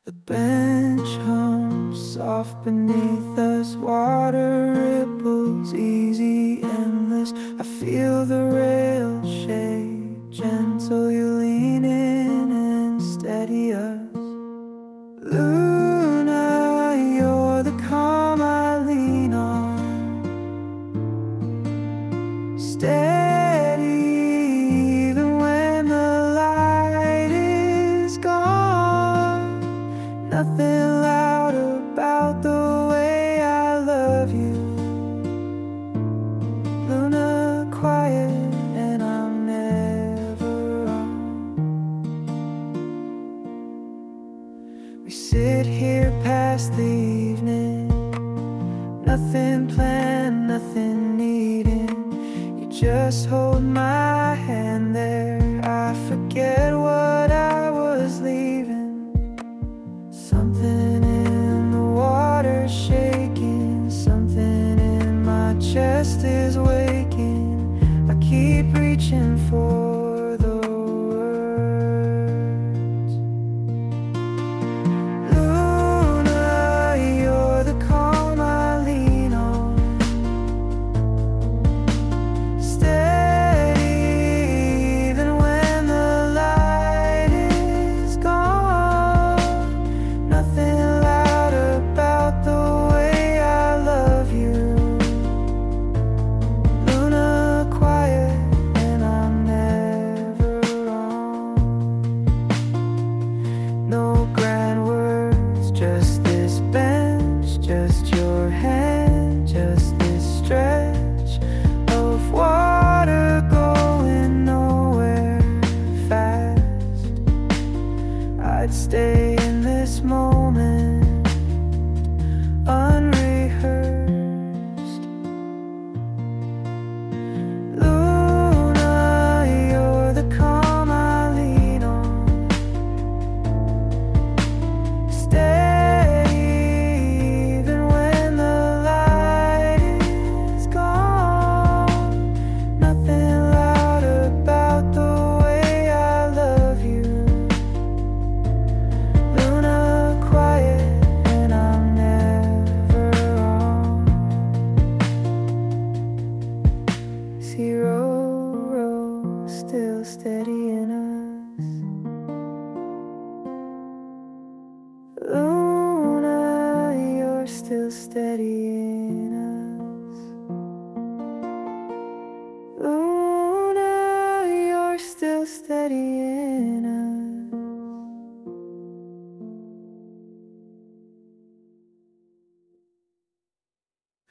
The bench hums soft beneath us, water ripples easy, endless. I feel the rail shake, gentle you lean in and steady us. Luna, you're the calm I lean on, steady even when the light is gone. Nothing loud about the way I love you. Luna, quiet and I'm never wrong. We sit here past the evening, nothing planned, nothing needed. You just hold my hand there. I forget what I was leaving. Something in the water shaking, something in my chest is waking. I keep reaching for the words. Luna, you're the calm I lean on, steady even when the light is gone. Nothing loud about the way I love you. Luna, quiet and I'm never wrong. No grand words, just this bench, just your hand, just this stretch of water going nowhere fast. I'd stay in this moment, unrehearsed. Luna, you're the calm I lean on, steady even when the light is gone. Nothing loud about the way I love you. Luna, quiet and I'm never wrong. See, row, still steady in us. Luna, you're still steady